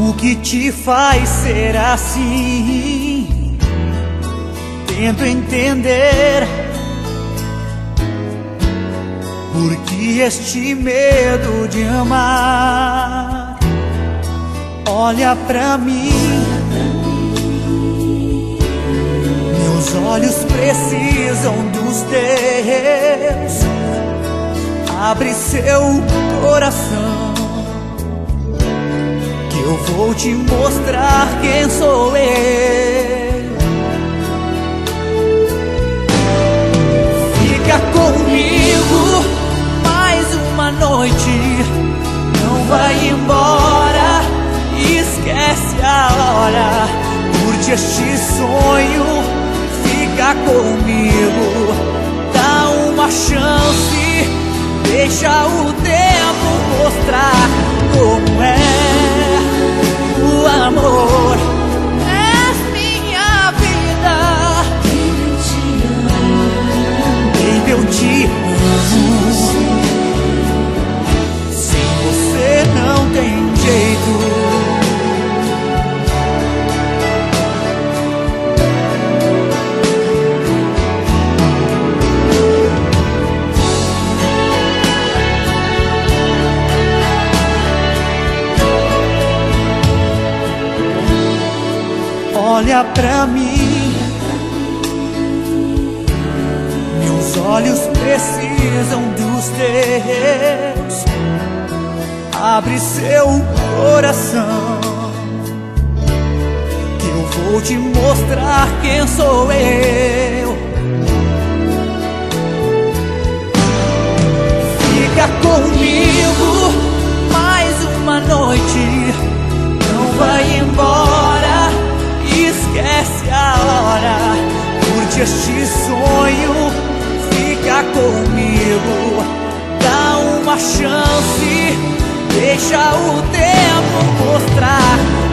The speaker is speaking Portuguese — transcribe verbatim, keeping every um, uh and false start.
O que te faz ser assim? Tento entender por que este medo de amar. Olha pra mim, meus olhos precisam dos teus. Abre seu coração, que eu vou te mostrar quem sou eu. Fica comigo mais uma noite, não vai embora, esquece a hora. Curte este sonho, fica comigo, dá uma chance, deixa o tempo mostrar como é o amor. És minha vida, baby, eu te amo. Sem você não tem jeito. Olha pra mim, meus olhos precisam dos teus. Abre seu coração, que eu vou te mostrar quem sou eu. Fica comigo mais uma noite, não vai embora, esquece a hora. Curte este sonho, fica comigo, dá uma chance, deixa o tempo mostrar